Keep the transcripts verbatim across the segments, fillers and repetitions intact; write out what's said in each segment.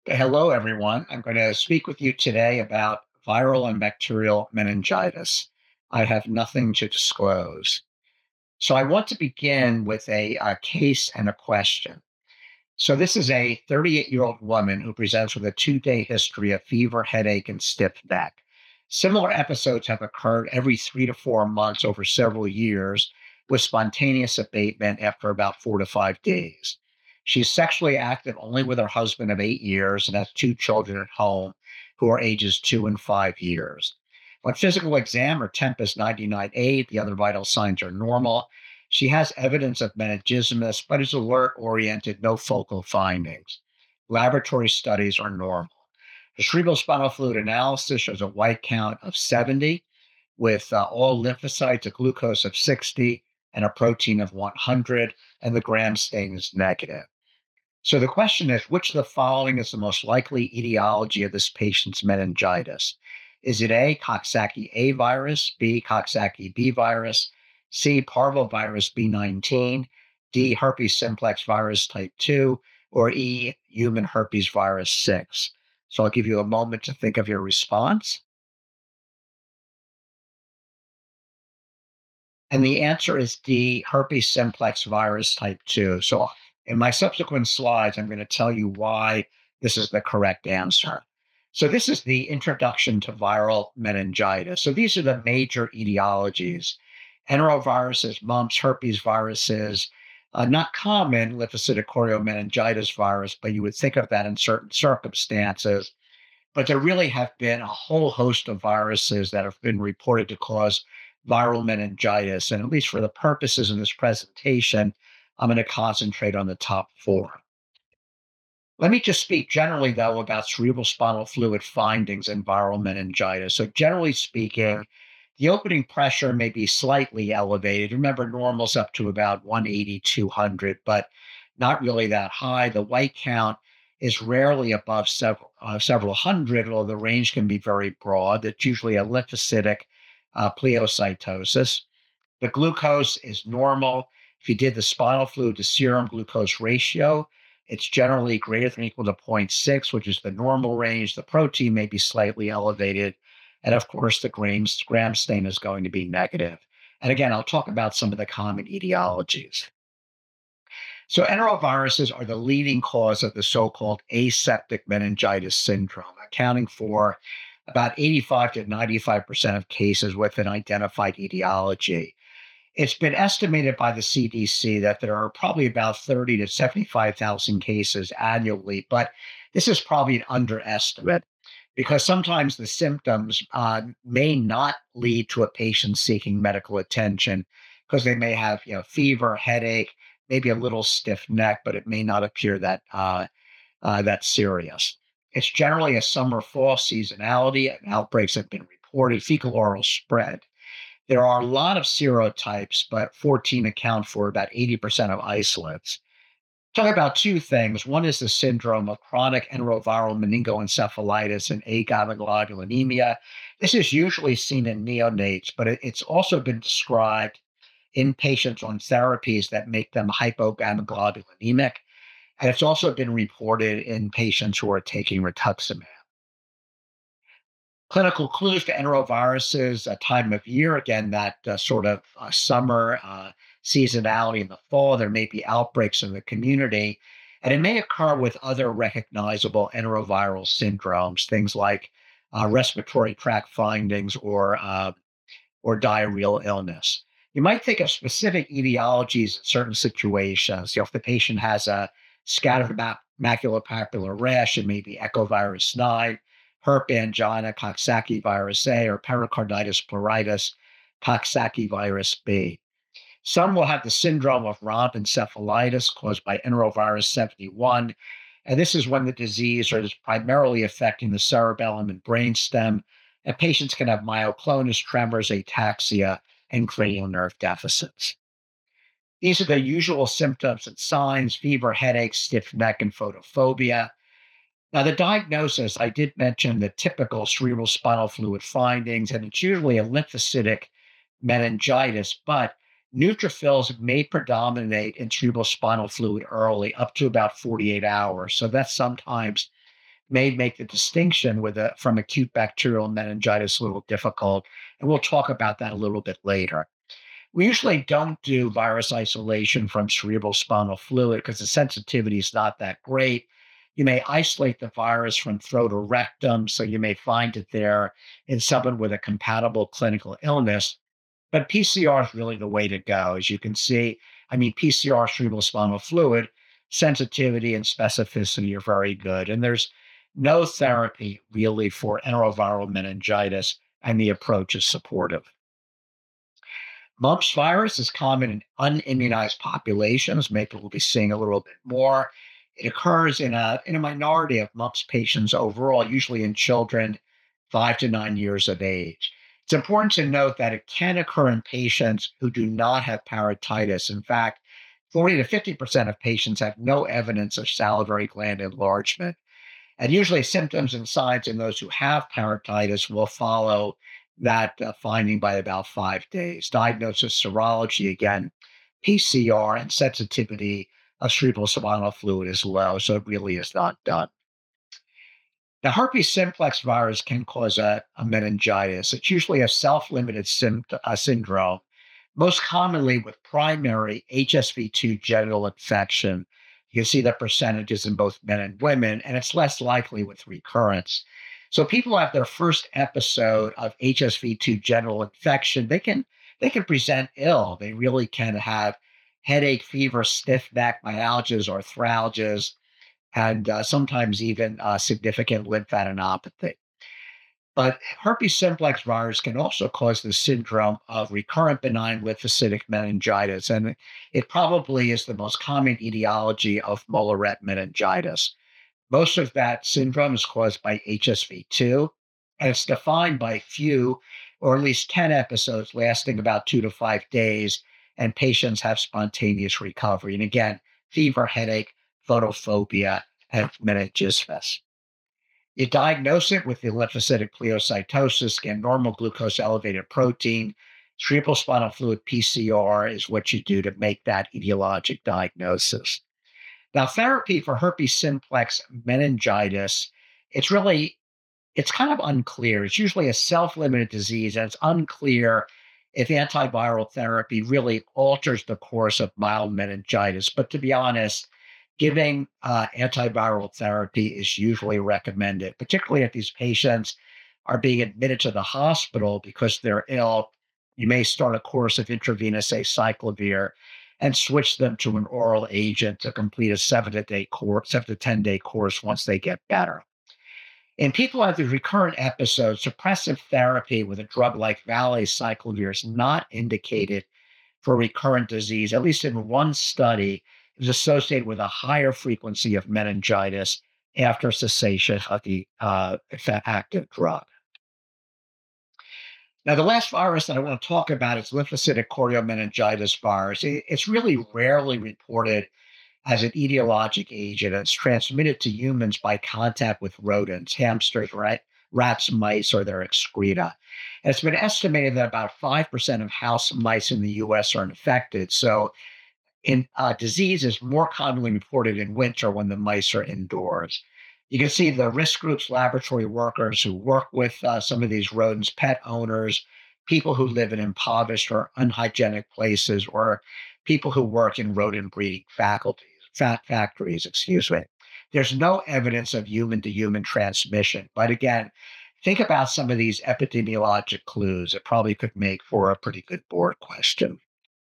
Hello, everyone. I'm going to speak with you today about viral and bacterial meningitis. I have nothing to disclose. So, I want to begin with a, uh case and a question. So, this is a thirty-eight year old woman who presents with a two day history of fever, headache, and stiff neck. Similar episodes have occurred every three to four months over several years, with spontaneous abatement after about four to five days. She's sexually active only with her husband of eight years and has two children at home who are ages two and five years. On physical exam, her temp is ninety-nine point eight, the other vital signs are normal. She has evidence of meningismus, but is alert oriented, no focal findings. Laboratory studies are normal. The cerebral spinal fluid analysis shows a white count of seventy with uh, all lymphocytes, a glucose of sixty, and a protein of one hundred, and the gram stain is negative. So the question is, which of the following is the most likely etiology of this patient's meningitis? Is it A, Coxsackie A virus, B, Coxsackie B virus, C, parvovirus B nineteen, D, herpes simplex virus type two, or E, human herpes virus six? So I'll give you a moment to think of your response. And the answer is D, herpes simplex virus type two. So in my subsequent slides, I'm going to tell you why this is the correct answer. So this is the introduction to viral meningitis. So these are the major etiologies: enteroviruses, mumps, herpes viruses, uh, not common lymphocytic choriomeningitis virus, but you would think of that in certain circumstances. But there really have been a whole host of viruses that have been reported to cause viral meningitis. And at least for the purposes of this presentation, I'm going to concentrate on the top four. Let me just speak generally, though, about cerebral spinal fluid findings in viral meningitis. So, generally speaking, the opening pressure may be slightly elevated. Remember, normal's up to about one eighty, two hundred, but not really that high. The white count is rarely above several, uh, several hundred, although the range can be very broad. It's usually a lymphocytic uh, pleocytosis. The glucose is normal. If you did the spinal fluid to serum glucose ratio, it's generally greater than or equal to zero point six, which is the normal range. The protein may be slightly elevated. And of course, the gram, gram stain is going to be negative. And again, I'll talk about some of the common etiologies. So, enteroviruses are the leading cause of the so called aseptic meningitis syndrome, accounting for about eighty-five to ninety-five percent of cases with an identified etiology. It's been estimated by the C D C that there are probably about thirty to seventy-five thousand cases annually, but this is probably an underestimate because sometimes the symptoms uh, may not lead to a patient seeking medical attention because they may have, you know, fever, headache, maybe a little stiff neck, but it may not appear that uh, uh, that serious. It's generally a summer fall seasonality, and outbreaks have been reported, fecal oral spread. There are a lot of serotypes, but fourteen account for about eighty percent of isolates. Talk about two things. One is the syndrome of chronic enteroviral meningoencephalitis and agammaglobulinemia. This is usually seen in neonates, but it- it's also been described in patients on therapies that make them hypogammaglobulinemic. And it's also been reported in patients who are taking rituximab. Clinical clues to enteroviruses, a time of year, again, that uh, sort of uh, summer uh, seasonality in the fall. There may be outbreaks in the community, and it may occur with other recognizable enteroviral syndromes, things like uh, respiratory tract findings or, uh, or diarrheal illness. You might think of specific etiologies in certain situations. You know, if the patient has a scattered ma- maculopapular rash, it may be echovirus nine, herp angina, Coxsackie virus A, or pericarditis pleuritis, Coxsackie virus B. Some will have the syndrome of rhomboencephalitis caused by enterovirus seventy-one. And this is when the disease is primarily affecting the cerebellum and brainstem. And patients can have myoclonus, tremors, ataxia, and cranial nerve deficits. These are the usual symptoms and signs: fever, headache, stiff neck, and photophobia. Now, the diagnosis, I did mention the typical cerebral spinal fluid findings, and it's usually a lymphocytic meningitis, but neutrophils may predominate in cerebral spinal fluid early, up to about forty-eight hours. So that's sometimes may make the distinction with a, from acute bacterial meningitis a little difficult. And we'll talk about that a little bit later. We usually don't do virus isolation from cerebral spinal fluid because the sensitivity is not that great. You may isolate the virus from throat or rectum, so you may find it there in someone with a compatible clinical illness. But P C R is really the way to go. As you can see, I mean, P C R cerebral spinal fluid sensitivity and specificity are very good. And there's no therapy really for enteroviral meningitis, and the approach is supportive. Mumps virus is common in unimmunized populations. Maybe we'll be seeing a little bit more. It occurs in a, in a minority of mumps patients overall, usually in children five to nine years of age. It's important to note that it can occur in patients who do not have parotitis. In fact, forty to fifty percent of patients have no evidence of salivary gland enlargement. And usually, symptoms and signs in those who have parotitis will follow that uh, finding by about five days. Diagnosis, serology, again, P C R, and sensitivity of cerebral spinal fluid is low, so it really is not done. Now, herpes simplex virus can cause a, a meningitis. It's usually a self limited symptom, uh, syndrome, most commonly with primary H S V two genital infection. You can see the percentages in both men and women, and it's less likely with recurrence. So people have their first episode of H S V two genital infection. They can they can present ill. They really can have headache, fever, stiff neck, myalgias, arthralgias, and uh, sometimes even uh, significant lymphadenopathy. But herpes simplex virus can also cause the syndrome of recurrent benign lymphocytic meningitis, and it probably is the most common etiology of molarette meningitis. Most of that syndrome is caused by H S V two, and it's defined by few or at least ten episodes lasting about two to five days, and patients have spontaneous recovery. And again, fever, headache, photophobia, and meningismus. You diagnose it with the lymphocytic pleocytosis, again, normal glucose elevated protein. Cerebral spinal fluid P C R is what you do to make that etiologic diagnosis. Now, therapy for herpes simplex meningitis, it's really, it's kind of unclear. It's usually a self-limited disease, and it's unclear if antiviral therapy really alters the course of mild meningitis. But to be honest, giving uh, antiviral therapy is usually recommended, particularly if these patients are being admitted to the hospital because they're ill. You may start a course of intravenous acyclovir and switch them to an oral agent to complete a seven to day course, seven to ten day course once they get better. In people who have the recurrent episodes, suppressive therapy with a drug like valacyclovir is not indicated for recurrent disease. At least in one study, it was associated with a higher frequency of meningitis after cessation of the uh, active drug. Now, the last virus that I want to talk about is lymphocytic choriomeningitis virus. It's really rarely reported as an etiologic agent. It's transmitted to humans by contact with rodents, hamsters, right? Rats, mice, or their excreta. And it's been estimated that about five percent of house mice in the U S are infected. So, in uh, disease is more commonly reported in winter when the mice are indoors. You can see the risk groups, laboratory workers who work with uh, some of these rodents, pet owners, people who live in impoverished or unhygienic places, or people who work in rodent breeding faculties, fat factories, excuse me. There's no evidence of human to human transmission. But again, think about some of these epidemiologic clues. It probably could make for a pretty good board question.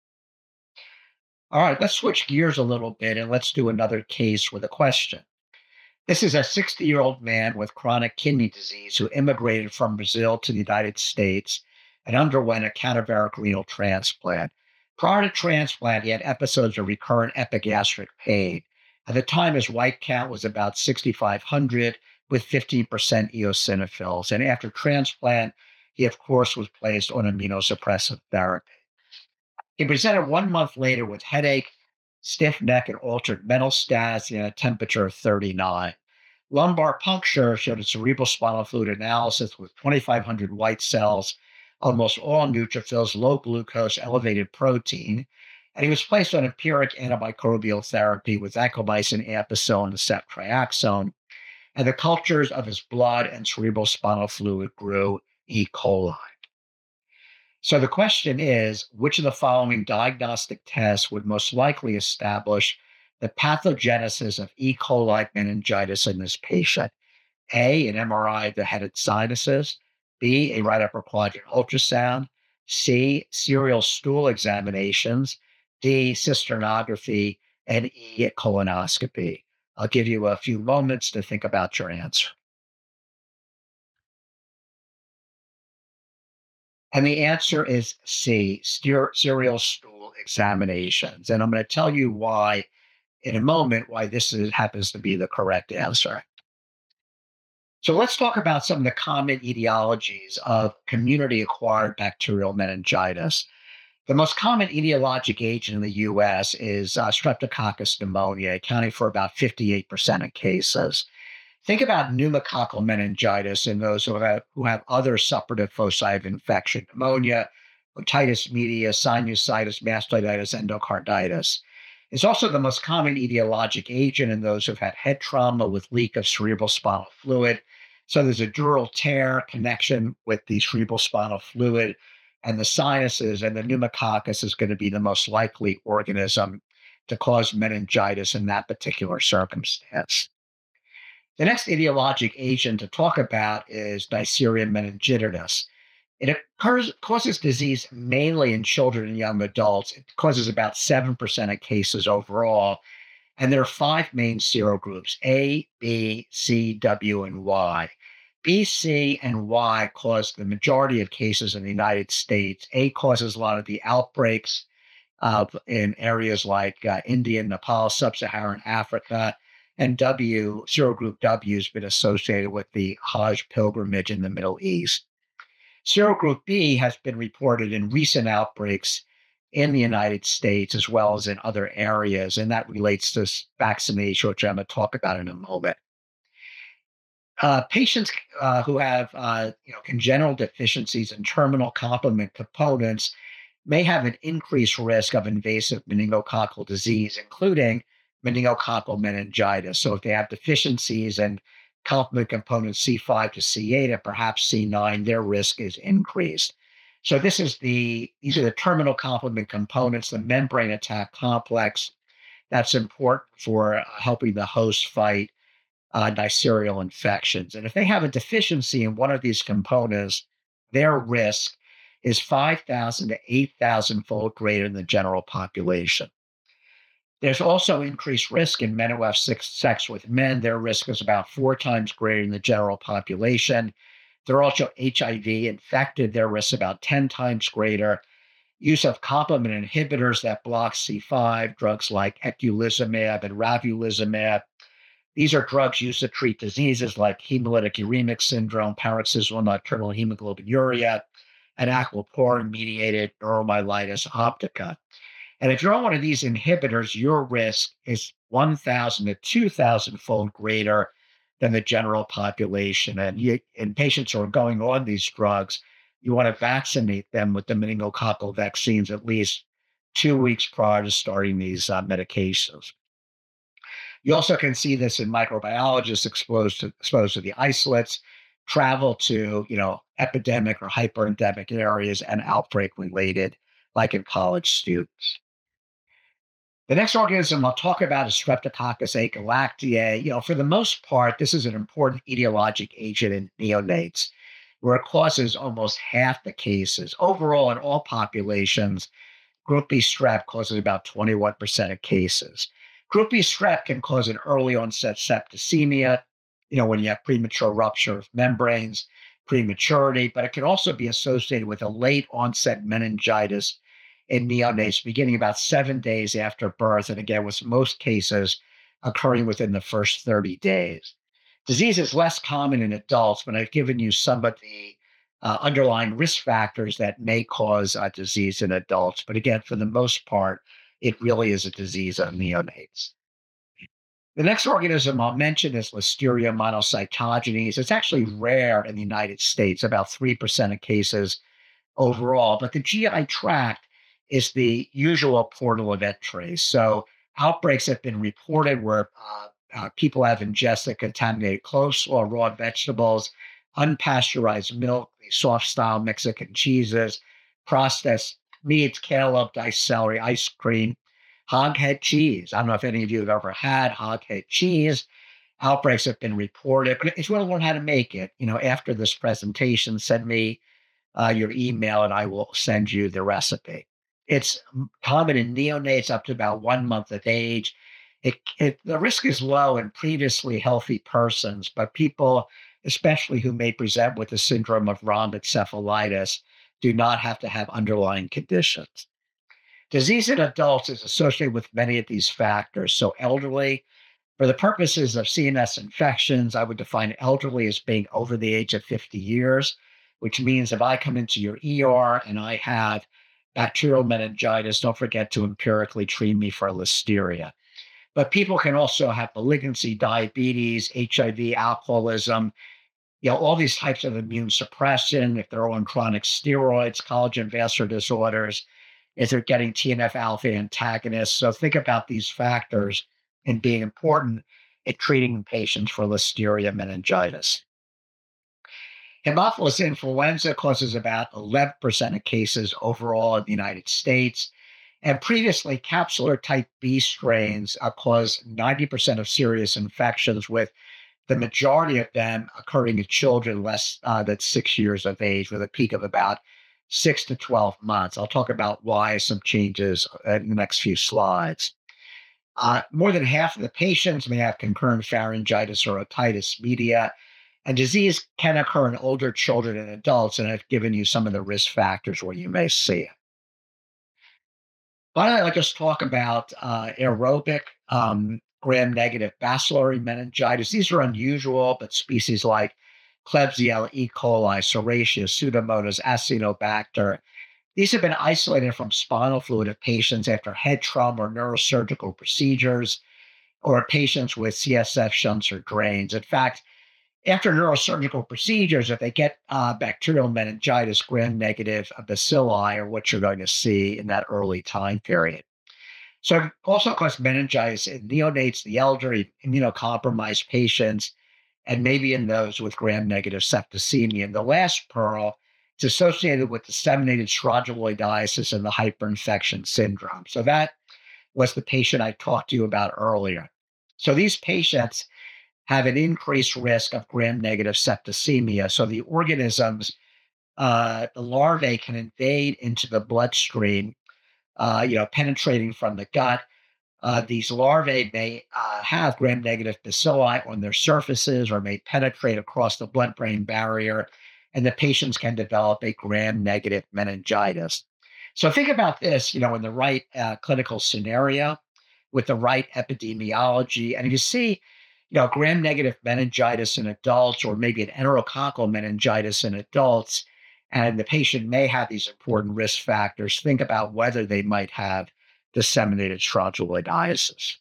All right, let's switch gears a little bit and let's do another case with a question. This is a sixty year old man with chronic kidney disease who immigrated from Brazil to the United States and underwent a cadaveric renal transplant. Prior to transplant, he had episodes of recurrent epigastric pain. At the time, his white count was about sixty-five hundred with fifteen percent eosinophils. And after transplant, he, of course, was placed on immunosuppressive therapy. He presented one month later with headache, stiff neck, and altered mental status, and a temperature of thirty-nine. Lumbar puncture showed a cerebral spinal fluid analysis with twenty-five hundred white cells, almost all neutrophils, low glucose, elevated protein. And he was placed on empiric antimicrobial therapy with vancomycin, ampicillin, and ceftriaxone. And the cultures of his blood and cerebral spinal fluid grew E. coli. So the question is, which of the following diagnostic tests would most likely establish the pathogenesis of E. coli meningitis in this patient? A, an M R I of the head and sinuses. B, a right upper quadrant ultrasound. C, serial stool examinations. D, cysternography. And E, colonoscopy. I'll give you a few moments to think about your answer. And the answer is C, steer, serial stool examinations. And I'm going to tell you why in a moment, why this is, happens to be the correct answer. So let's talk about some of the common etiologies of community acquired bacterial meningitis. The most common etiologic agent in the U S is uh, Streptococcus pneumoniae, accounting for about fifty-eight percent of cases. Think about pneumococcal meningitis in those who have, who have other suppurative foci of infection, pneumonia, otitis media, sinusitis, mastocytitis, endocarditis. It's also the most common etiologic agent in those who've had head trauma with leak of cerebral spinal fluid. So there's a dural tear connection with the cerebral spinal fluid and the sinuses, and the pneumococcus is going to be the most likely organism to cause meningitis in that particular circumstance. The next etiologic agent to talk about is Neisseria meningitidis. It occurs, causes disease mainly in children and young adults. It causes about seven percent of cases overall. And there are five main serogroups: A, B, C, W, and Y. B, C, and Y cause the majority of cases in the United States. A causes a lot of the outbreaks uh, in areas like uh, India, Nepal, Sub-Saharan Africa. And W, serogroup W, has been associated with the Hajj pilgrimage in the Middle East. Serogroup B has been reported in recent outbreaks in the United States as well as in other areas, and that relates to vaccination, which I'm going to talk about in a moment. Uh, patients uh, who have uh, you know, congenital deficiencies in terminal complement components may have an increased risk of invasive meningococcal disease, including meningococcal meningitis. So if they have deficiencies in complement components C five to C eight and perhaps C nine, their risk is increased. So this is the these are the terminal complement components, the membrane attack complex that's important for uh, helping the host fight uh, Neisseria infections. And if they have a deficiency in one of these components, their risk is five thousand to eight thousand fold greater than the general population. There's also increased risk in men who have sex with men. Their risk is about four times greater than the general population. They're also H I V infected. Their risk is about ten times greater. Use of complement inhibitors that block C five, drugs like eculizumab and ravulizumab. These are drugs used to treat diseases like hemolytic uremic syndrome, paroxysmal nocturnal hemoglobinuria, and aquaporin-mediated neuromyelitis optica. And if you're on one of these inhibitors, your risk is one thousand to two thousand fold greater than the general population. And you, in patients who are going on these drugs, you want to vaccinate them with the meningococcal vaccines at least two weeks prior to starting these uh, medications. You also can see this in microbiologists exposed to exposed to the isolates, travel to you know epidemic or hyperendemic areas and outbreak related, like in college students. The next organism I'll talk about is Streptococcus agalactiae. You know, for the most part, this is an important etiologic agent in neonates, where it causes almost half the cases. Overall, in all populations, Group B strep causes about twenty-one percent of cases. Group B strep can cause an early onset septicemia, you know, when you have premature rupture of membranes, prematurity, but it can also be associated with a late onset meningitis in neonates beginning about seven days after birth. And again, with most cases occurring within the first thirty days. Disease is less common in adults, but I've given you some of the uh, underlying risk factors that may cause uh, disease in adults. But again, for the most part, it really is a disease of neonates. The next organism I'll mention is Listeria monocytogenes. It's actually rare in the United States, about three percent of cases overall, but the G I tract is the usual portal of entry. So outbreaks have been reported where uh, uh, people have ingested contaminated coleslaw, raw vegetables, unpasteurized milk, soft style Mexican cheeses, processed meats, cantaloupe, diced celery, ice cream, hog head cheese. I don't know if any of you have ever had hog head cheese. Outbreaks have been reported, but if you want to learn how to make it, you know, after this presentation, send me uh, your email and I will send you the recipe. It's m- common in neonates up to about one month of age. It, it, the risk is low in previously healthy persons, but people, especially who may present with the syndrome of rhomboencephalitis, do not have to have underlying conditions. Disease in adults is associated with many of these factors. So, elderly, for the purposes of C N S infections, I would define elderly as being over the age of fifty years, which means if I come into your E R and I have bacterial meningitis, don't forget to empirically treat me for listeria. But people can also have malignancy, diabetes, H I V, alcoholism, you know, all these types of immune suppression, if they're on chronic steroids, collagen vascular disorders, if they're getting T N F alpha antagonists. So think about these factors and being important in treating patients for listeria meningitis. Haemophilus influenza causes about eleven percent of cases overall in the United States. And previously, capsular type B strains uh, caused ninety percent of serious infections, with the majority of them occurring in children less uh, than six years of age, with a peak of about six to twelve months. I'll talk about why some changes uh, in the next few slides. Uh, more than half of the patients may have concurrent pharyngitis or otitis media, and disease can occur in older children and adults. And I've given you some of the risk factors where you may see it. Why don't I just talk about uh, aerobic um, gram-negative bacillary meningitis? These are unusual, but species like Klebsiella, E. coli, Serratia, Pseudomonas, Acinetobacter, these have been isolated from spinal fluid of patients after head trauma or neurosurgical procedures, or patients with C S F shunts or drains. In fact, after neurosurgical procedures, if they get uh, bacterial meningitis, gram-negative bacilli are what you're going to see in that early time period. So it also causes meningitis in neonates, the elderly, immunocompromised patients, and maybe in those with gram-negative septicemia. And the last pearl is associated with disseminated strongyloidiasis and the hyperinfection syndrome. So that was the patient I talked to you about earlier. So these patients have an increased risk of gram-negative septicemia. So the organisms, uh, the larvae can invade into the bloodstream, uh, you know, penetrating from the gut. Uh, these larvae may uh, have gram-negative bacilli on their surfaces or may penetrate across the blood-brain barrier, and the patients can develop a gram-negative meningitis. So think about this, you know, in the right uh, clinical scenario with the right epidemiology, and you see, you know, gram-negative meningitis in adults, or maybe an enterococcal meningitis in adults, and the patient may have these important risk factors. Think about whether they might have disseminated strongyloidiasis.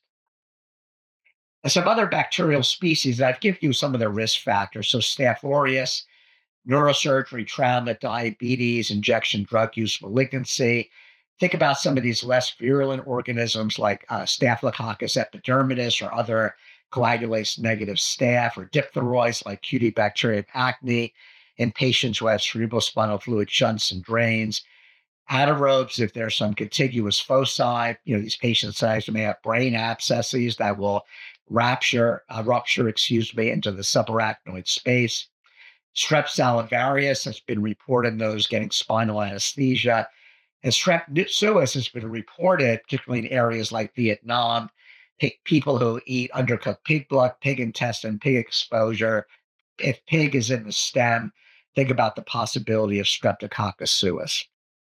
And some other bacterial species, I've given you some of the risk factors. So Staph aureus, neurosurgery, trauma, diabetes, injection drug use, malignancy. Think about some of these less virulent organisms like uh, Staphylococcus epidermidis or other coagulase negative staph, or diphtheroids like Cutibacterium acne in patients who have cerebrospinal fluid shunts and drains. Anaerobes, if there's some contiguous foci, you know, these patients size may have brain abscesses that will rupture, uh, rupture, excuse me, into the subarachnoid space. Strep salivarius has been reported in those getting spinal anesthesia. And strep suis has been reported, particularly in areas like Vietnam, pe- people who eat undercooked pig blood, pig intestine, pig exposure. If pig is in the stem, think about the possibility of Streptococcus suis.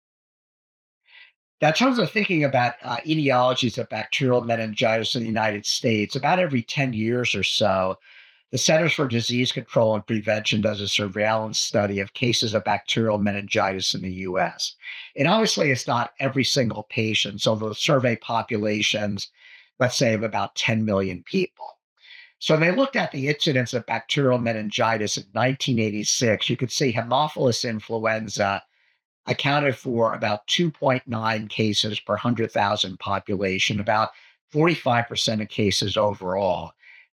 Now, in terms of thinking about uh, etiologies of bacterial meningitis in the United States, about every ten years or so, the Centers for Disease Control and Prevention does a surveillance study of cases of bacterial meningitis in the U S. And obviously, it's not every single patient. So they'll survey populations, let's say, of about ten million people. So they looked at the incidence of bacterial meningitis in nineteen eighty-six. You could see Haemophilus influenza accounted for about two point nine cases per one hundred thousand population, about forty-five percent of cases overall.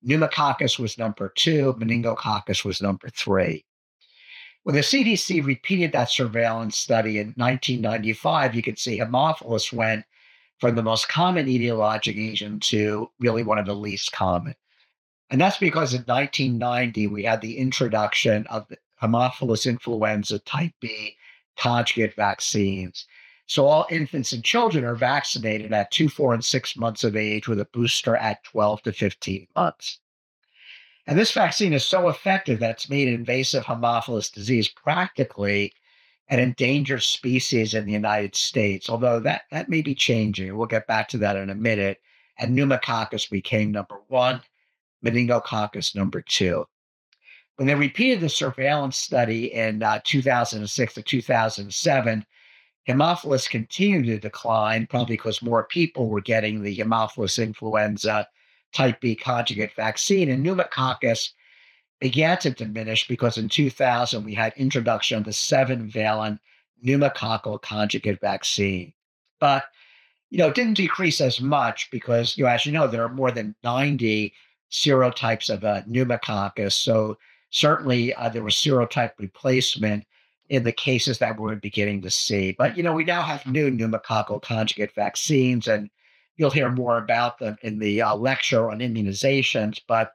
Pneumococcus was number two, meningococcus was number three. When the C D C repeated that surveillance study in nineteen ninety-five, you could see Haemophilus went from the most common etiologic agent to really one of the least common. And that's because in nineteen ninety, we had the introduction of the Haemophilus influenza type B conjugate vaccines. So all infants and children are vaccinated at two, four, and six months of age with a booster at twelve to fifteen months. And this vaccine is so effective that it's made invasive Haemophilus disease practically an endangered species in the United States, although that, that may be changing. We'll get back to that in a minute. And pneumococcus became number one, meningococcus number two. When they repeated the surveillance study in uh, two thousand six to two thousand seven, Haemophilus continued to decline, probably because more people were getting the Haemophilus influenza type B conjugate vaccine, and pneumococcus began to diminish because in two thousand we had introduction of the seven-valent pneumococcal conjugate vaccine. But you know, it didn't decrease as much because, you know, as you know, there are more than ninety serotypes of uh, pneumococcus. So certainly uh, there was serotype replacement in the cases that we're beginning to see. But, you know, we now have new pneumococcal conjugate vaccines, and you'll hear more about them in the uh, lecture on immunizations. But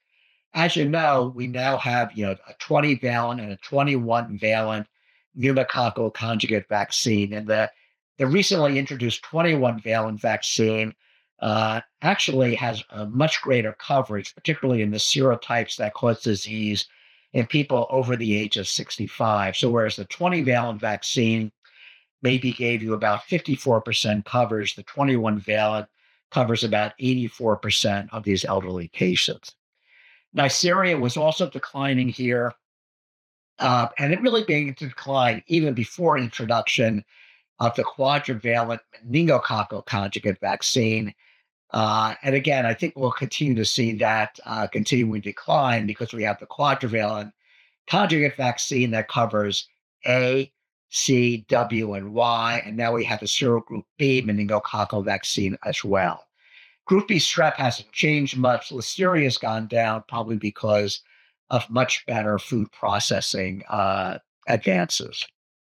as you know, we now have, you know, a twenty-valent and a twenty-one-valent pneumococcal conjugate vaccine. And the, the recently introduced twenty-one-valent vaccine uh, actually has a much greater coverage, particularly in the serotypes that cause disease in people over the age of sixty-five. So whereas the twenty-valent vaccine maybe gave you about fifty-four percent coverage, the twenty-one-valent covers about eighty-four percent of these elderly patients. Neisseria was also declining here, uh, and it really began to decline even before introduction of the quadrivalent meningococcal conjugate vaccine. Uh, and again, I think we'll continue to see that uh, continuing decline because we have the quadrivalent conjugate vaccine that covers A, C, W, and Y, and now we have the serogroup B meningococcal vaccine as well. Group B strep hasn't changed much. Listeria has gone down probably because of much better food processing uh, advances.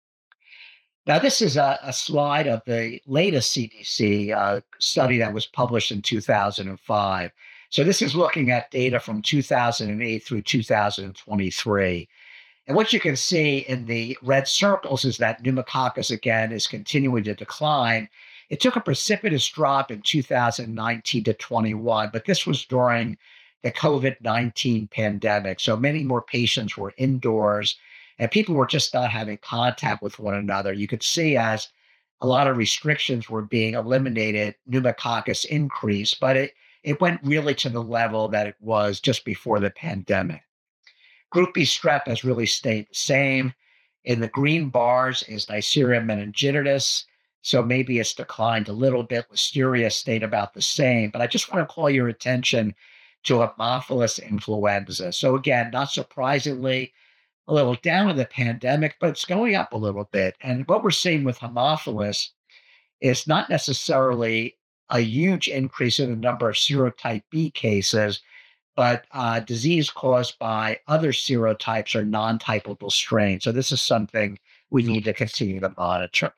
Now, this is a, a slide of the latest C D C uh, study that was published in two thousand five. So this is looking at data from two thousand eight through two thousand twenty-three. And what you can see in the red circles is that pneumococcus, again, is continuing to decline. It took a precipitous drop in two thousand nineteen to twenty-one, but this was during the COVID nineteen pandemic. So many more patients were indoors and people were just not having contact with one another. You could see as a lot of restrictions were being eliminated, pneumococcus increased, but it, it went really to the level that it was just before the pandemic. Group B strep has really stayed the same. In the green bars is Neisseria meningitidis. So maybe it's declined a little bit. Listeria stayed about the same. But I just want to call your attention to Haemophilus influenza. So again, not surprisingly, a little down in the pandemic, but it's going up a little bit. And what we're seeing with Haemophilus is not necessarily a huge increase in the number of serotype B cases, but uh, disease caused by other serotypes or non-typable strains. So this is something we need to continue to monitor.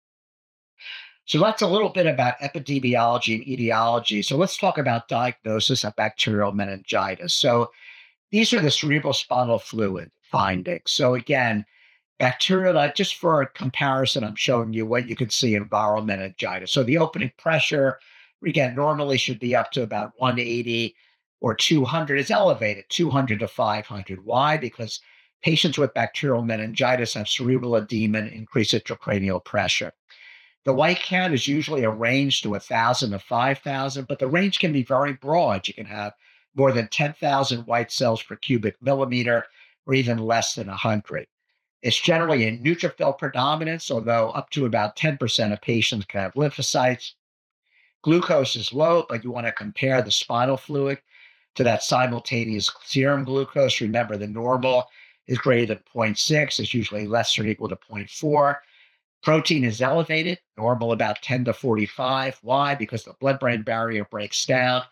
So that's a little bit about epidemiology and etiology. So let's talk about diagnosis of bacterial meningitis. So these are the cerebrospinal fluid findings. So again, bacterial, just for a comparison, I'm showing you what you can see in viral meningitis. So the opening pressure, again, normally should be up to about one eighty or two hundred. Is elevated, two hundred to five hundred. Why? Because patients with bacterial meningitis have cerebral edema and increased intracranial pressure. The white count is usually a range to one thousand to five thousand, but the range can be very broad. You can have more than ten thousand white cells per cubic millimeter, or even less than one hundred. It's generally a neutrophil predominance, although up to about ten percent of patients can have lymphocytes. Glucose is low, but you want to compare the spinal fluid to that simultaneous serum glucose. Remember, the normal is greater than zero point six, is usually less or equal to zero point four. Protein is elevated, normal about ten to forty-five. Why? Because the blood-brain barrier breaks down.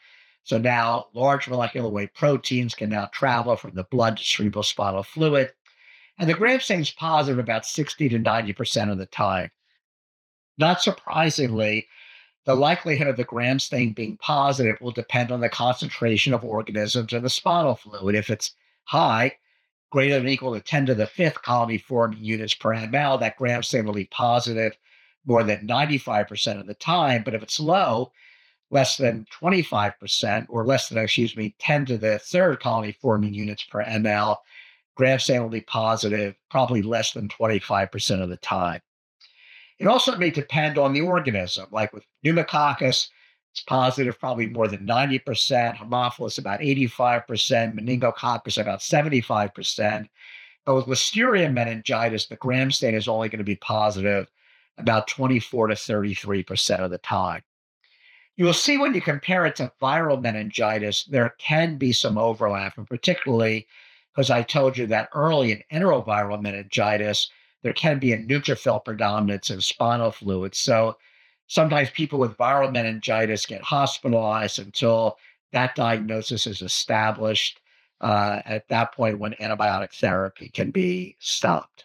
So now large molecular weight proteins can now travel from the blood to cerebral spinal fluid. And the gram stain is positive about sixty to ninety percent of the time. Not surprisingly, the likelihood of the gram stain being positive will depend on the concentration of organisms in the spinal fluid. If it's high, greater than or equal to ten to the fifth colony forming units per ml, that gram stain will be positive more than ninety-five percent of the time. But if it's low, less than twenty-five percent, or less than, excuse me, ten to the third colony forming units per ml, gram stain will be positive probably less than twenty-five percent of the time. It also may depend on the organism. Like with pneumococcus, it's positive probably more than ninety percent, Haemophilus about eighty-five percent, meningococcus about seventy-five percent. But with Listeria meningitis, the gram stain is only going to be positive about twenty-four to thirty-three percent of the time. You will see when you compare it to viral meningitis, there can be some overlap, and particularly because I told you that early in enteroviral meningitis, there can be a neutrophil predominance in spinal fluid. So sometimes people with viral meningitis get hospitalized until that diagnosis is established. Uh, at that point, when antibiotic therapy can be stopped.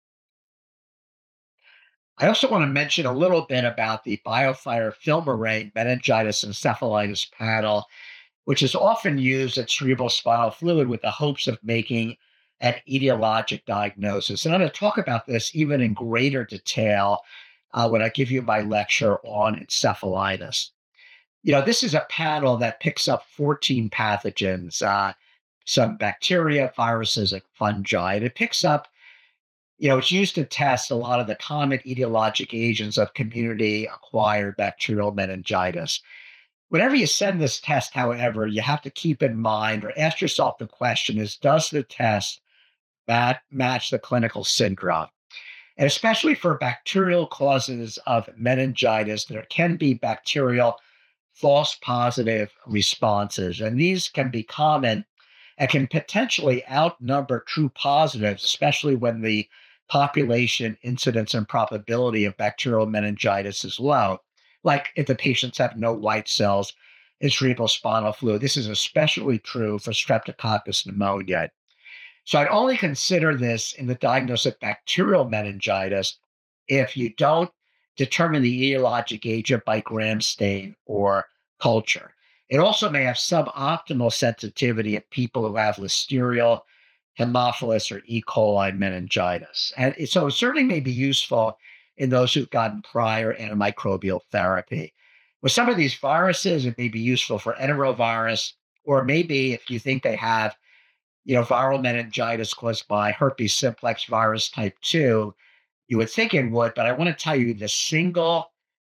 I also want to mention a little bit about the BioFire FilmArray meningitis encephalitis panel, which is often used at cerebral spinal fluid with the hopes of making an etiologic diagnosis. And I'm going to talk about this even in greater detail uh, when I give you my lecture on encephalitis. You know, this is a panel that picks up fourteen pathogens, uh, some bacteria, viruses, and fungi. And it picks up, you know, it's used to test a lot of the common etiologic agents of community acquired bacterial meningitis. Whenever you send this test, however, you have to keep in mind or ask yourself the question is, does the test mat- match the clinical syndrome? And especially for bacterial causes of meningitis, there can be bacterial false positive responses. And these can be common and can potentially outnumber true positives, especially when the population incidence and probability of bacterial meningitis is low. Like if the patients have no white cells in cerebral spinal fluid. This is especially true for Streptococcus pneumoniae. So I'd only consider this in the diagnosis of bacterial meningitis if you don't determine the etiologic agent by gram stain or culture. It also may have suboptimal sensitivity in people who have Listeria, Haemophilus, or E. coli meningitis. And it- so it certainly may be useful in those who've gotten prior antimicrobial therapy. With some of these viruses, it may be useful for enterovirus, or maybe if you think they have, you know, viral meningitis caused by herpes simplex virus type two, you would think it would, but I want to tell you the single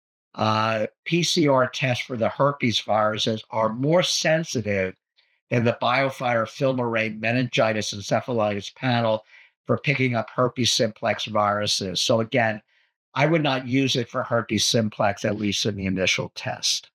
uh, P C R tests for the herpes viruses are more sensitive than the BioFire FilmArray meningitis encephalitis panel for picking up herpes simplex viruses. So again, I would not use it for herpes simplex, at least in the initial test.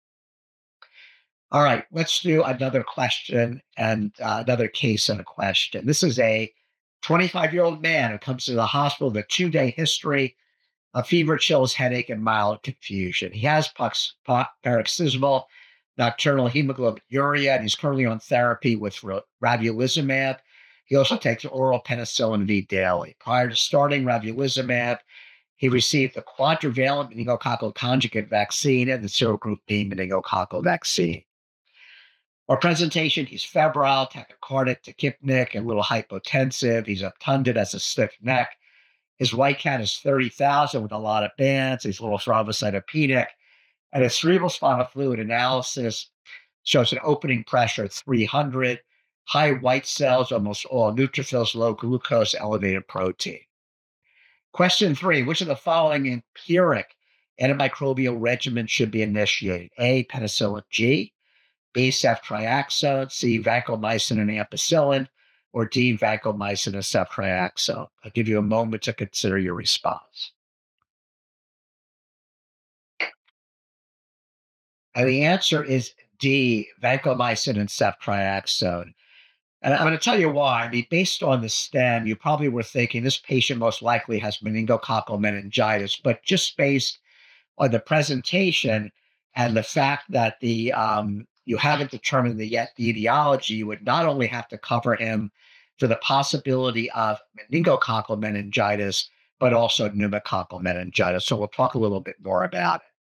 All right, let's do another question and uh, another case and a question. This is a twenty-five year old man who comes to the hospital with a two day history of fever, chills, headache, and mild confusion. He has pux- pa- paroxysmal nocturnal hemoglobinuria, and he's currently on therapy with ra- ravulizumab. He also takes oral penicillin V daily. Prior to starting ravulizumab, he received the quadrivalent meningococcal conjugate vaccine and the serogroup B meningococcal vaccine. Our presentation, he's febrile, tachycardic, tachypnic, and a little hypotensive. He's obtunded, has a stiff neck. His white count is thirty thousand with a lot of bands. He's a little thrombocytopenic. And his cerebral spinal fluid analysis shows an opening pressure of three hundred, high white cells, almost all neutrophils, low glucose, elevated protein. Question three, which of the following empiric antimicrobial regimens should be initiated? A, penicillin G, B, ceftriaxone, C, vancomycin and ampicillin, or D, vancomycin and ceftriaxone? I'll give you a moment to consider your response. And the answer is D, vancomycin and ceftriaxone. And I'm going to tell you why. I mean, based on the stem, you probably were thinking this patient most likely has meningococcal meningitis, but just based on the presentation and the fact that the um, you haven't determined the, yet the etiology, you would not only have to cover him for the possibility of meningococcal meningitis, but also pneumococcal meningitis. So we'll talk a little bit more about it.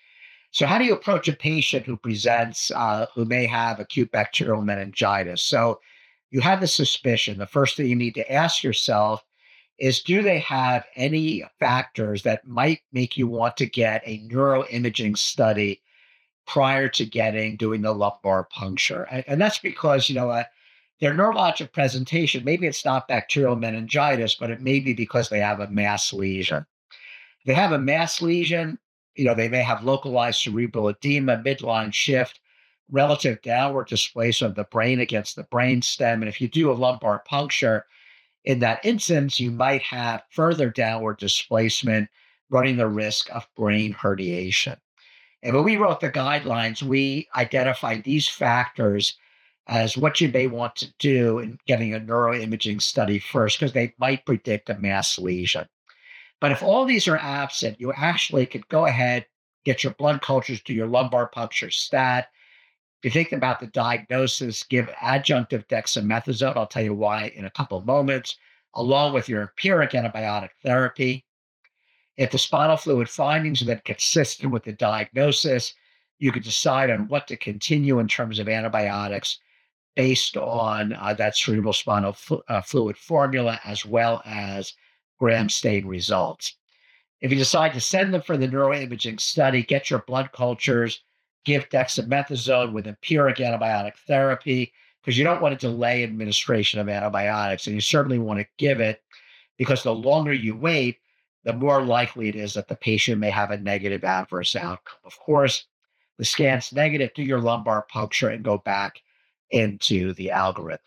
So, how do you approach a patient who presents uh, who may have acute bacterial meningitis? So, you have the suspicion. The first thing you need to ask yourself is, do they have any factors that might make you want to get a neuroimaging study prior to getting doing the lumbar puncture? And, and that's because, you know, uh, their neurologic presentation, maybe it's not bacterial meningitis, but it may be because they have a mass lesion. They have a mass lesion, you know, they may have localized cerebral edema, midline shift, relative downward displacement of the brain against the brain stem. And if you do a lumbar puncture, in that instance, you might have further downward displacement, running the risk of brain herniation. And when we wrote the guidelines, we identified these factors as what you may want to do in getting a neuroimaging study first, because they might predict a mass lesion. But if all these are absent, you actually could go ahead, get your blood cultures to your lumbar puncture stat. If you think about the diagnosis, give adjunctive dexamethasone. I'll tell you why in a couple of moments, along with your empiric antibiotic therapy. If the spinal fluid findings are then consistent with the diagnosis, you could decide on what to continue in terms of antibiotics based on uh, that cerebral spinal flu- uh, fluid formula as well as gram stain results. If you decide to send them for the neuroimaging study, get your blood cultures, give dexamethasone with empiric antibiotic therapy, because you don't want to delay administration of antibiotics. And you certainly want to give it, because the longer you wait, the more likely it is that the patient may have a negative adverse outcome. Of course, the scan's negative, do your lumbar puncture and go back into the algorithm.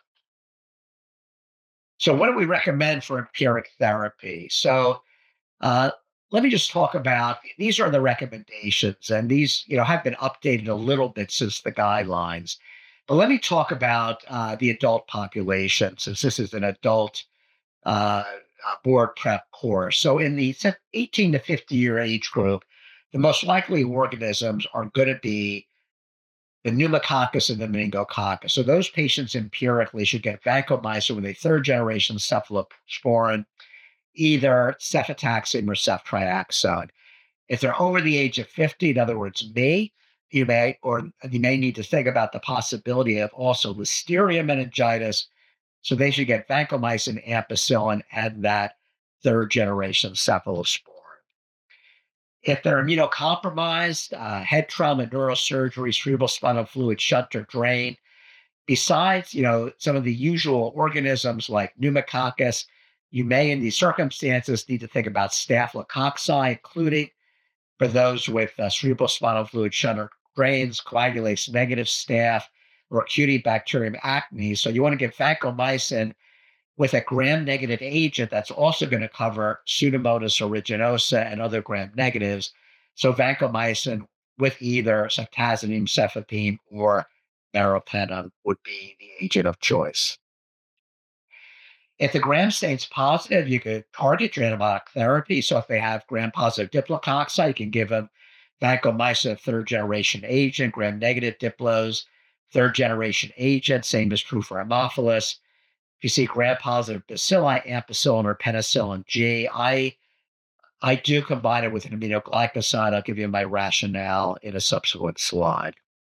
So, what do we recommend for empiric therapy? So, uh, let me just talk about these are the recommendations, and these you know have been updated a little bit since the guidelines. But let me talk about uh, the adult population, since this is an adult uh, uh, board prep course. So, in the eighteen to fifty year age group, the most likely organisms are going to be the pneumococcus and the meningococcus. So, those patients empirically should get vancomycin with a third generation cephalosporin, either cefotaxime or ceftriaxone. If they're over the age of fifty, in other words, me, you may or you may need to think about the possibility of also listeria meningitis. So they should get vancomycin, ampicillin, and that third generation cephalosporin. If they're immunocompromised, uh, head trauma, neurosurgery, cerebral spinal fluid shunt or drain, besides, you know, some of the usual organisms like pneumococcus, you may, in these circumstances, need to think about staphylococci, including for those with uh, cerebral spinal fluid shunt or drains, coagulase negative staph, or Cutibacterium acnes. So you want to give vancomycin with a gram-negative agent that's also going to cover Pseudomonas aeruginosa and other gram-negatives. So vancomycin with either ceftazidime, cefepime, or meropenem would be the agent of choice. If the gram stain's positive, you could target your antibiotic therapy. So if they have gram-positive diplococci, you can give them vancomycin, third-generation agent, gram-negative diplos, third-generation agent. Same is true for Haemophilus. If you see gram-positive bacilli, ampicillin or penicillin G, I, I do combine it with an aminoglycoside. I'll give you my rationale in a subsequent slide.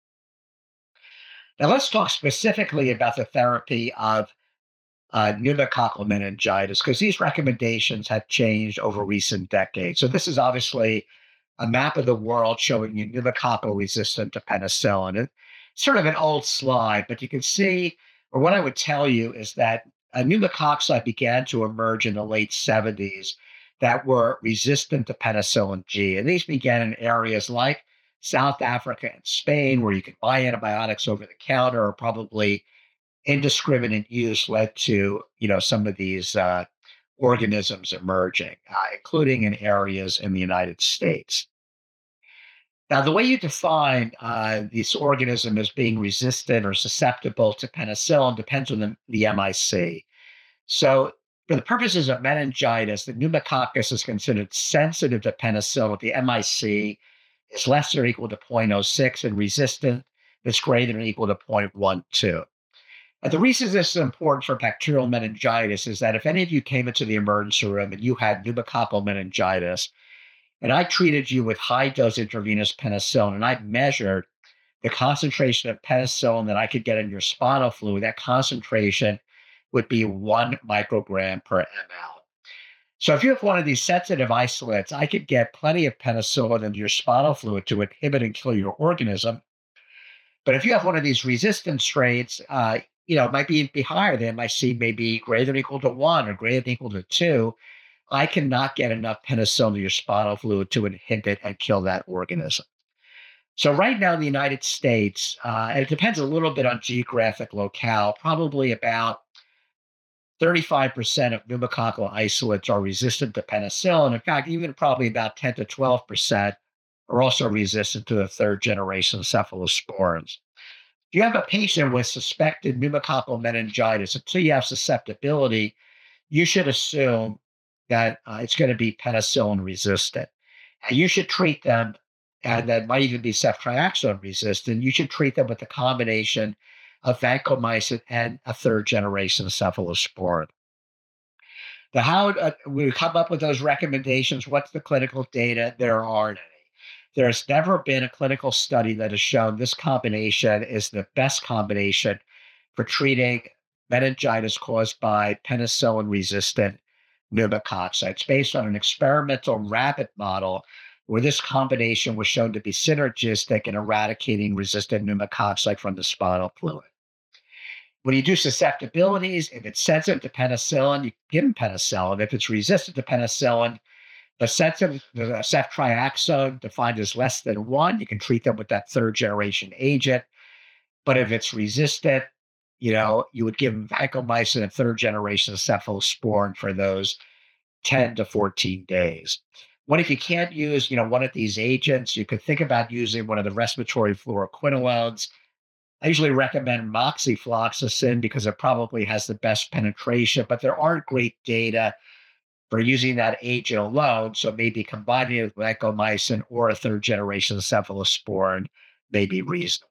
Now let's talk specifically about the therapy of uh, pneumococcal meningitis, because these recommendations have changed over recent decades. So this is obviously a map of the world showing you pneumococcal resistant to penicillin. It's sort of an old slide, but you can see, or what I would tell you is that uh, pneumococci began to emerge in the late seventies that were resistant to penicillin G. And these began in areas like South Africa and Spain, where you could buy antibiotics over the counter, or probably indiscriminate use led to, you know, some of these uh, organisms emerging, uh, including in areas in the United States. Now, the way you define uh, this organism as being resistant or susceptible to penicillin depends on the, the M I C. So, for the purposes of meningitis, the pneumococcus is considered sensitive to penicillin if the M I C is less or equal to zero point zero six and resistant that's greater than or equal to zero point one two. And the reason this is important for bacterial meningitis is that if any of you came into the emergency room and you had pneumococcal meningitis, and I treated you with high dose intravenous penicillin, and I measured the concentration of penicillin that I could get in your spinal fluid, that concentration would be one microgram per ml. So if you have one of these sensitive isolates, I could get plenty of penicillin into your spinal fluid to inhibit and kill your organism. But if you have one of these resistant strains, uh, you know, it might be, be higher. The M I C may be greater than or equal to one or greater than or equal to two. I cannot get enough penicillin to your spinal fluid to inhibit and kill that organism. So right now in the United States, uh, and it depends a little bit on geographic locale, probably about thirty-five percent of pneumococcal isolates are resistant to penicillin. In fact, even probably about ten to twelve percent are also resistant to the third generation cephalosporins. If you have a patient with suspected pneumococcal meningitis, until you have susceptibility, you should assume that uh, it's going to be penicillin resistant. And you should treat them, and that might even be ceftriaxone resistant. You should treat them with a combination of vancomycin and a third generation cephalosporin. Now, how uh, we come up with those recommendations? What's the clinical data? There aren't any. There's never been a clinical study that has shown this combination is the best combination for treating meningitis caused by penicillin resistant pneumococci. It's based on an experimental rabbit model where this combination was shown to be synergistic in eradicating resistant pneumococci from the spinal fluid. When you do susceptibilities, if it's sensitive to penicillin, you give them penicillin. If it's resistant to penicillin, the sensitive the ceftriaxone defined as less than one, you can treat them with that third generation agent. But if it's resistant, you know, you would give them vancomycin and third generation cephalosporin for those ten to fourteen days. What if you can't use, you know, one of these agents? You could think about using one of the respiratory fluoroquinolones. I usually recommend moxifloxacin because it probably has the best penetration, but there aren't great data for using that agent alone. So maybe combining it with vancomycin or a third generation cephalosporin may be reasonable.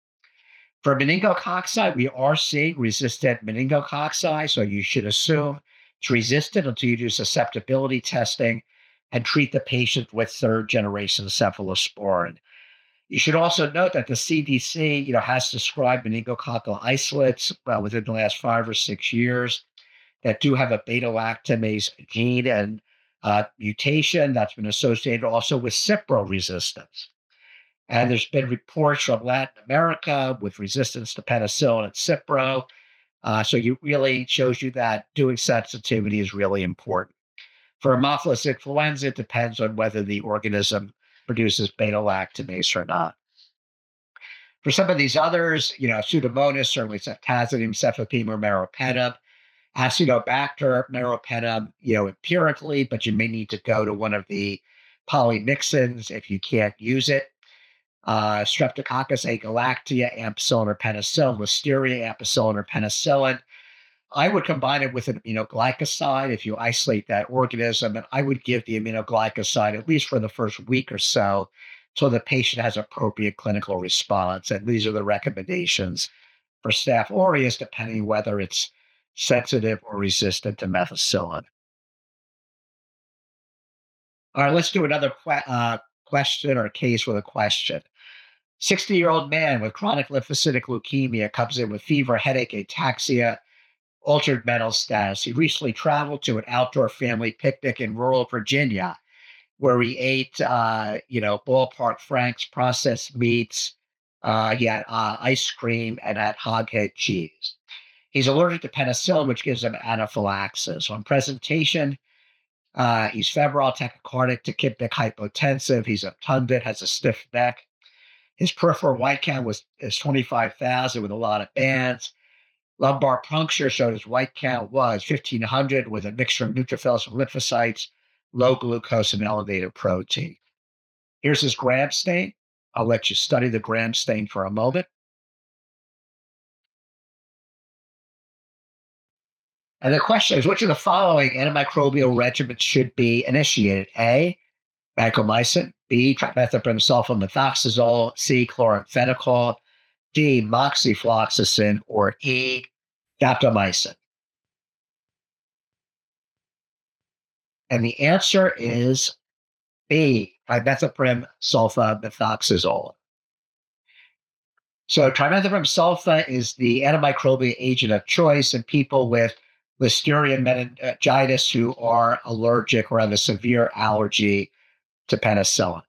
For meningococci, we are seeing resistant meningococci, so you should assume it's resistant until you do susceptibility testing and treat the patient with third generation cephalosporin. You should also note that the C D C, you know, has described meningococcal isolates well, within the last five or six years that do have a beta-lactamase gene and uh, mutation that's been associated also with Cipro resistance. And there's been reports from Latin America with resistance to penicillin and Cipro. Uh, so it really shows you that doing sensitivity is really important. For Haemophilus influenza, it depends on whether the organism produces beta-lactamase or not. For some of these others, you know, Pseudomonas, certainly ceftazidime, cefepime, or meropenem, Acinetobacter, meropenem, you know, empirically, but you may need to go to one of the polymyxins if you can't use it. Uh, Streptococcus agalactia, ampicillin or penicillin, Listeria, ampicillin or penicillin. I would combine it with an aminoglycoside if you isolate that organism, and I would give the aminoglycoside at least for the first week or so until the patient has appropriate clinical response. And these are the recommendations for Staph aureus, depending whether it's sensitive or resistant to methicillin. All right, let's do another que- uh, question or case with a question. sixty-year-old man with chronic lymphocytic leukemia comes in with fever, headache, ataxia, altered mental status. He recently traveled to an outdoor family picnic in rural Virginia where he ate, uh, you know, ballpark franks, processed meats. Uh, he had uh, ice cream and had hoghead cheese. He's allergic to penicillin, which gives him anaphylaxis. On presentation, uh, he's febrile, tachycardic, tachypnic, hypotensive. He's obtunded, has a stiff neck. His peripheral white count was is twenty-five thousand with a lot of bands. Lumbar puncture showed his white count was fifteen hundred with a mixture of neutrophils and lymphocytes, low glucose, and elevated protein. Here's his Gram stain. I'll let you study the Gram stain for a moment. And the question is, which of the following antimicrobial regimens should be initiated? A, vancomycin. B, trimethoprim sulfamethoxazole. C, chloramphenicol. D, moxifloxacin, or E, daptomycin? And the answer is B, trimethoprim sulfamethoxazole. So trimethoprim sulfa is the antimicrobial agent of choice in people with Listeria meningitis who are allergic or have a severe allergy to penicillin.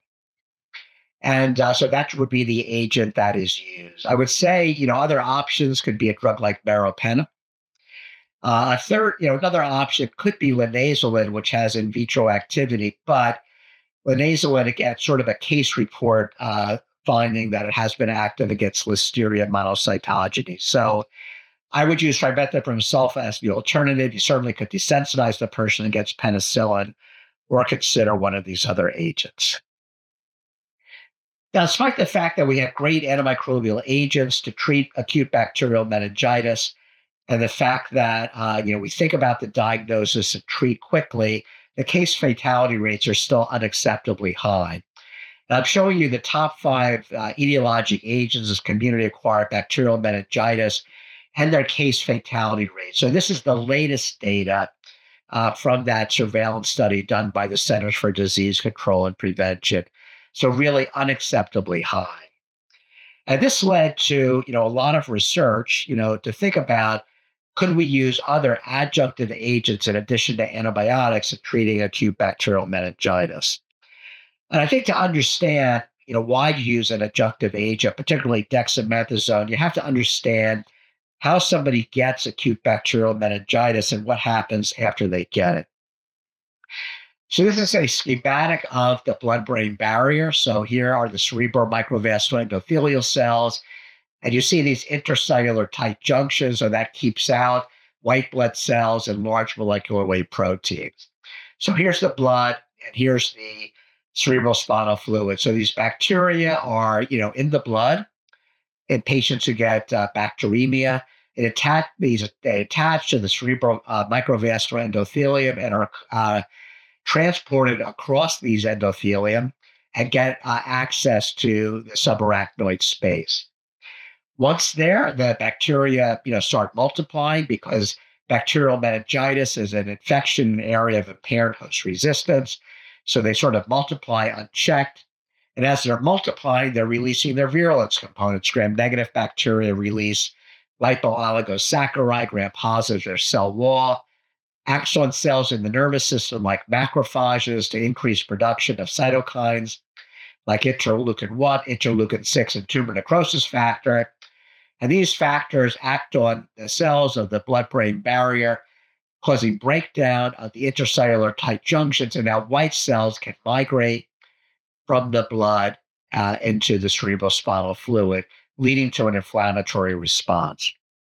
And uh, so that would be the agent that is used. I would say, you know, other options could be a drug like meropenem. Uh, a third, you know, another option could be linezolid, which has in vitro activity, but linezolid, again, sort of a case report uh, finding that it has been active against Listeria monocytogene. So I would use trimethoprim sulfa as the alternative. You certainly could desensitize the person against penicillin or consider one of these other agents. Now, despite the fact that we have great antimicrobial agents to treat acute bacterial meningitis, and the fact that uh, you know we think about the diagnosis and treat quickly, the case fatality rates are still unacceptably high. And I'm showing you the top five uh, etiologic agents of community-acquired bacterial meningitis and their case fatality rate. So this is the latest data uh, from that surveillance study done by the Centers for Disease Control and Prevention. So really unacceptably high. And this led to, you know, a lot of research, you know, to think about, could we use other adjunctive agents in addition to antibiotics in treating acute bacterial meningitis? And I think to understand, you know, why you use an adjunctive agent, particularly dexamethasone, you have to understand how somebody gets acute bacterial meningitis and what happens after they get it. So this is a schematic of the blood-brain barrier. So here are the cerebral microvascular endothelial cells, and you see these intercellular tight junctions, so that keeps out white blood cells and large molecular weight proteins. So here's the blood, and here's the cerebral spinal fluid. So these bacteria are, you know, in the blood in patients who get uh, bacteremia. It attach these they attach to the cerebral uh, microvascular endothelium and are uh, transported across these endothelium and get uh, access to the subarachnoid space. Once there, the bacteria, you know, start multiplying because bacterial meningitis is an infection area of impaired host resistance. So they sort of multiply unchecked. And as they're multiplying, they're releasing their virulence components. Gram-negative bacteria release lipooligosaccharide, gram-positive, their cell wall. Axon cells in the nervous system, like macrophages, to increase production of cytokines like interleukin one, interleukin six, and tumor necrosis factor. And these factors act on the cells of the blood-brain barrier, causing breakdown of the intercellular tight junctions. And now white cells can migrate from the blood uh, into the cerebrospinal fluid, leading to an inflammatory response.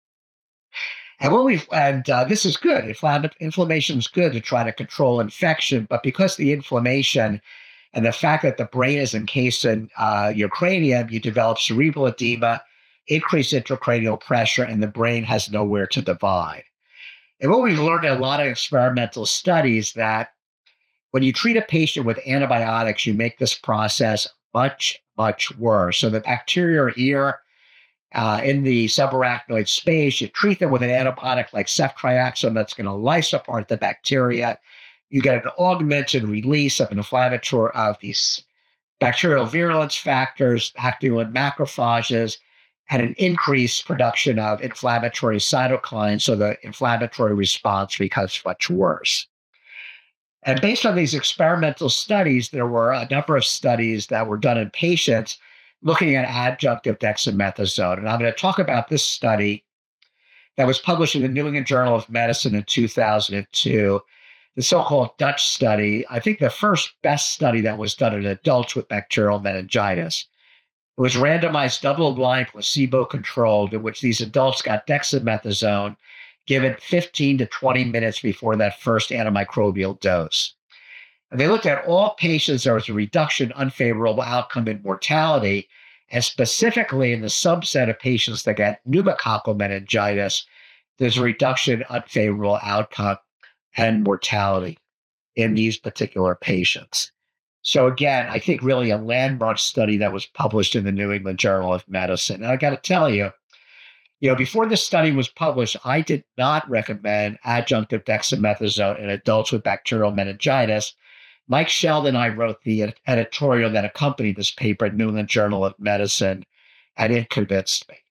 And what we and uh, this is good. Infl- inflammation is good to try to control infection, but because the inflammation and the fact that the brain is encased in uh, your cranium, you develop cerebral edema, increased intracranial pressure, and the brain has nowhere to divide. And what we've learned in a lot of experimental studies that when you treat a patient with antibiotics, you make this process much, much worse. So the bacteria are here uh, in the subarachnoid space. You treat them with an antibiotic like ceftriaxone that's going to lyse apart the bacteria. You get an augmented release of an inflammatory of these bacterial virulence factors acting on macrophages, and an increased production of inflammatory cytokines, so the inflammatory response becomes much worse. And based on these experimental studies, there were a number of studies that were done in patients looking at adjunctive dexamethasone. And I'm going to talk about this study that was published in the New England Journal of Medicine in two thousand two, the so-called Dutch study. I think the first best study that was done in adults with bacterial meningitis. It was randomized, double-blind, placebo-controlled, in which these adults got dexamethasone given fifteen to twenty minutes before that first antimicrobial dose. And they looked at all patients. There was a reduction, unfavorable outcome in mortality, and specifically in the subset of patients that get pneumococcal meningitis, there's a reduction, unfavorable outcome, and mortality in these particular patients. So again, I think really a landmark study that was published in the New England Journal of Medicine. And I got to tell you, you know, before this study was published, I did not recommend adjunctive dexamethasone in adults with bacterial meningitis. Mike Sheldon and I wrote the ed- editorial that accompanied this paper in New England Journal of Medicine, and it convinced me.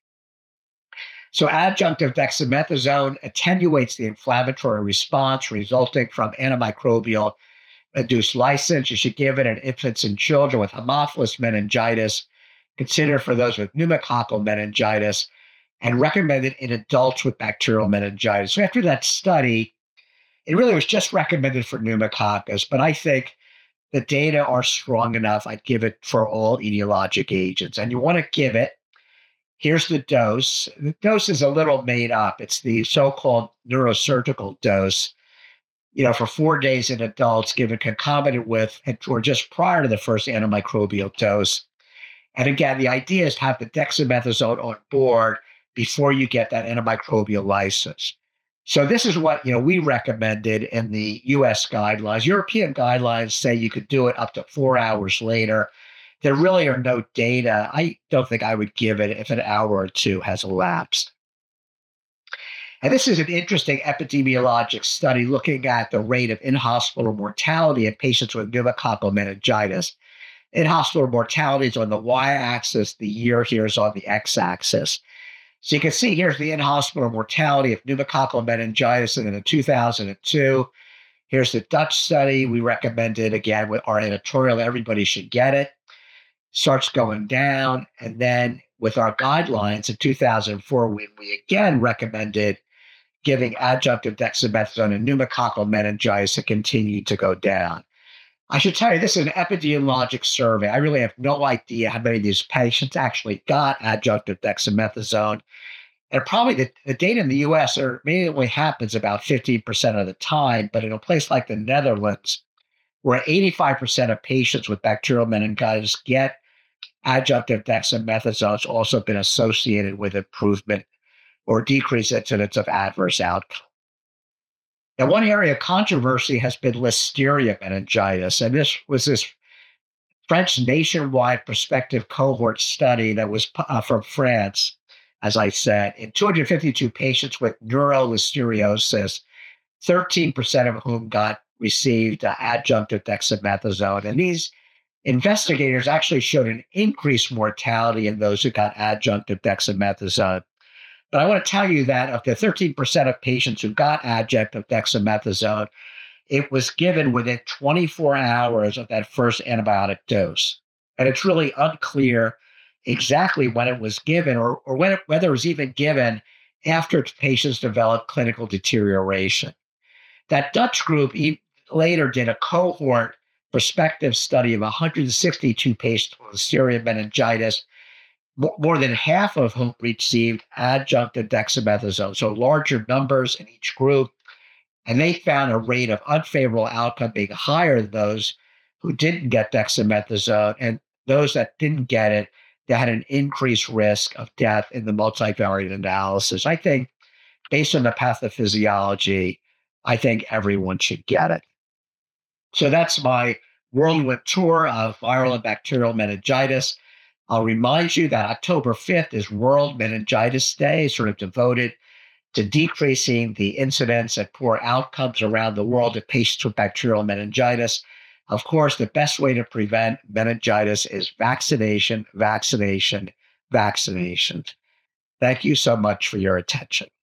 So adjunctive dexamethasone attenuates the inflammatory response resulting from antimicrobial induced lysis. You should give it in infants and children with Haemophilus meningitis, considered for those with pneumococcal meningitis, and recommended in adults with bacterial meningitis. So after that study, it really was just recommended for pneumococcus, but I think the data are strong enough. I'd give it for all etiologic agents. And you want to give it, here's the dose. The dose is a little made up. It's the so-called neurosurgical dose, you know, for four days in adults, given concomitant with or just prior to the first antimicrobial dose. And again, the idea is to have the dexamethasone on board before you get that antimicrobial lysis. So this is what, you know, we recommended in the U S guidelines. European guidelines say you could do it up to four hours later. There really are no data. I don't think I would give it if an hour or two has elapsed. And this is an interesting epidemiologic study looking at the rate of in-hospital mortality in patients with pneumococcal meningitis. In-hospital mortality is on the y-axis, the year here is on the x-axis. So you can see here's the in-hospital mortality of pneumococcal meningitis in two thousand two. Here's the Dutch study. We recommended, again, with our editorial, everybody should get it. Starts going down. And then with our guidelines in two thousand four, we, we again recommended giving adjunctive dexamethasone and pneumococcal meningitis to continue to go down. I should tell you, this is an epidemiologic survey. I really have no idea how many of these patients actually got adjunctive dexamethasone. And probably the, the data in the U S are maybe only happens about fifteen percent of the time, but in a place like the Netherlands, where eighty-five percent of patients with bacterial meningitis get adjunctive dexamethasone, it's also been associated with improvement or decreased incidence of adverse outcome. Now, one area of controversy has been Listeria meningitis, and this was this French nationwide prospective cohort study that was uh, from France, as I said, in two hundred fifty-two patients with neurolisтерiosis, thirteen percent of whom got received uh, adjunctive dexamethasone. And these investigators actually showed an increased mortality in those who got adjunctive dexamethasone. But I want to tell you that of the thirteen percent of patients who got adjunctive dexamethasone, it was given within twenty-four hours of that first antibiotic dose. And it's really unclear exactly when it was given or, or when it, whether it was even given after patients developed clinical deterioration. That Dutch group later did a cohort prospective study of one hundred sixty-two patients with Listeria meningitis, more than half of whom received adjunctive dexamethasone, so larger numbers in each group. And they found a rate of unfavorable outcome being higher than those who didn't get dexamethasone. And those that didn't get it, they had an increased risk of death in the multivariate analysis. I think, based on the pathophysiology, I think everyone should get it. So that's my whirlwind tour of viral and bacterial meningitis. I'll remind you that October fifth is World Meningitis Day, sort of devoted to decreasing the incidence and poor outcomes around the world of patients with bacterial meningitis. Of course, the best way to prevent meningitis is vaccination, vaccination, vaccination. Thank you so much for your attention.